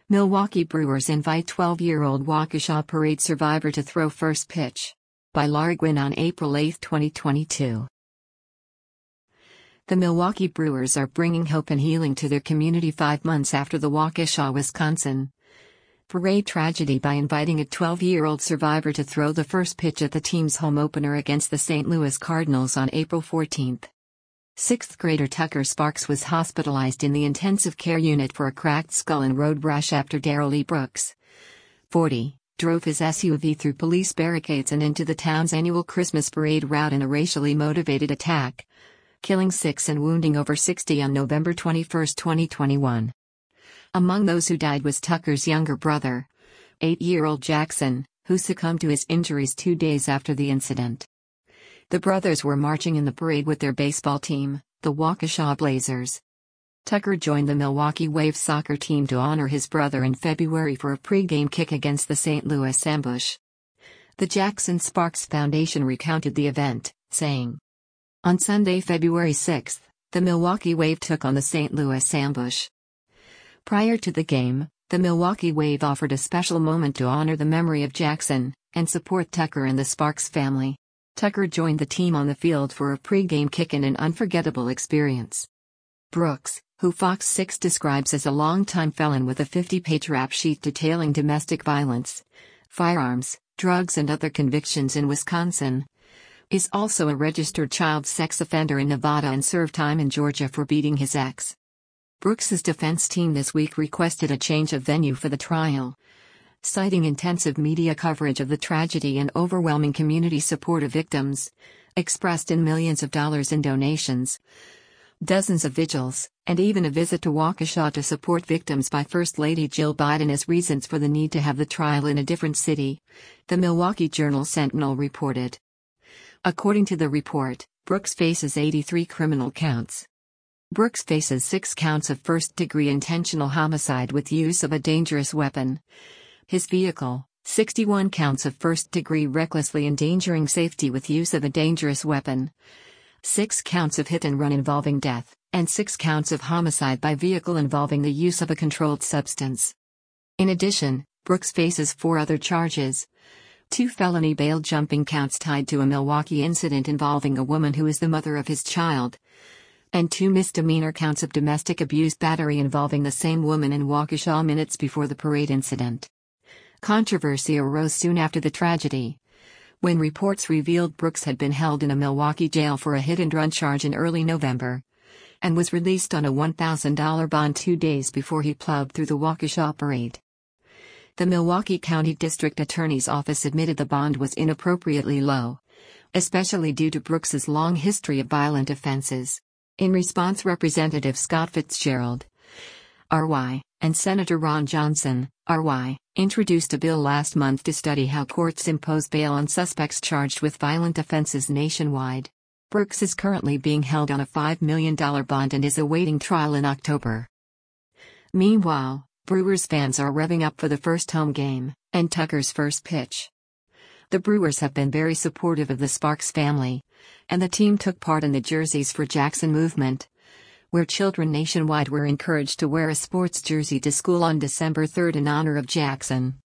Milwaukee Brewers invite 12-year-old Waukesha Parade survivor to throw first pitch. By Lara Gwynn on April 8, 2022. The Milwaukee Brewers are bringing hope and healing to their community 5 months after the Waukesha, Wisconsin Parade tragedy by inviting a 12-year-old survivor to throw the first pitch at the team's home opener against the St. Louis Cardinals on April 14. Sixth grader Tucker Sparks was hospitalized in the intensive care unit for a cracked skull and road rash after Darrell Lee Brooks, 40, drove his SUV through police barricades and into the town's annual Christmas parade route in a racially motivated attack, killing 6 and wounding over 60 on November 21, 2021. Among those who died was Tucker's younger brother, 8-year-old Jackson, who succumbed to his injuries 2 days after the incident. The brothers were marching in the parade with their baseball team, the Waukesha Blazers. Tucker joined the Milwaukee Wave soccer team to honor his brother in February for a pre-game kick against the St. Louis Ambush. The Jackson Sparks Foundation recounted the event, saying, "On Sunday, February 6, the Milwaukee Wave took on the St. Louis Ambush. Prior to the game, the Milwaukee Wave offered a special moment to honor the memory of Jackson and support Tucker and the Sparks family. Tucker joined the team on the field for a pre-game kick in an unforgettable experience." Brooks, who Fox 6 describes as a longtime felon with a 50-page rap sheet detailing domestic violence, firearms, drugs and other convictions in Wisconsin, is also a registered child sex offender in Nevada and served time in Georgia for beating his ex. Brooks's defense team this week requested a change of venue for the trial, citing intensive media coverage of the tragedy and overwhelming community support of victims, expressed in millions of dollars in donations, dozens of vigils, and even a visit to Waukesha to support victims by First Lady Jill Biden as reasons for the need to have the trial in a different city, the Milwaukee Journal-Sentinel reported. According to the report, Brooks faces 83 criminal counts. Brooks faces 6 counts of first-degree intentional homicide with use of a dangerous weapon. His vehicle, 61 counts of first-degree recklessly endangering safety with use of a dangerous weapon, 6 counts of hit-and-run involving death, and 6 counts of homicide by vehicle involving the use of a controlled substance. In addition, Brooks faces 4 other charges: 2 felony bail jumping counts tied to a Milwaukee incident involving a woman who is the mother of his child, and 2 misdemeanor counts of domestic abuse battery involving the same woman in Waukesha minutes before the parade incident. Controversy arose soon after the tragedy, when reports revealed Brooks had been held in a Milwaukee jail for a hit-and-run charge in early November, and was released on a $1,000 bond 2 days before he plowed through the Waukesha parade. The Milwaukee County District Attorney's Office admitted the bond was inappropriately low, especially due to Brooks's long history of violent offenses. In response, Representative Scott Fitzgerald, R.Y., and Senator Ron Johnson, R.Y., introduced a bill last month to study how courts impose bail on suspects charged with violent offenses nationwide. Brooks is currently being held on a $5 million bond and is awaiting trial in October. Meanwhile, Brewers fans are revving up for the first home game and Tucker's first pitch. The Brewers have been very supportive of the Sparks family, and the team took part in the Jerseys for Jackson movement, where children nationwide were encouraged to wear a sports jersey to school on December 3 in honor of Jackson.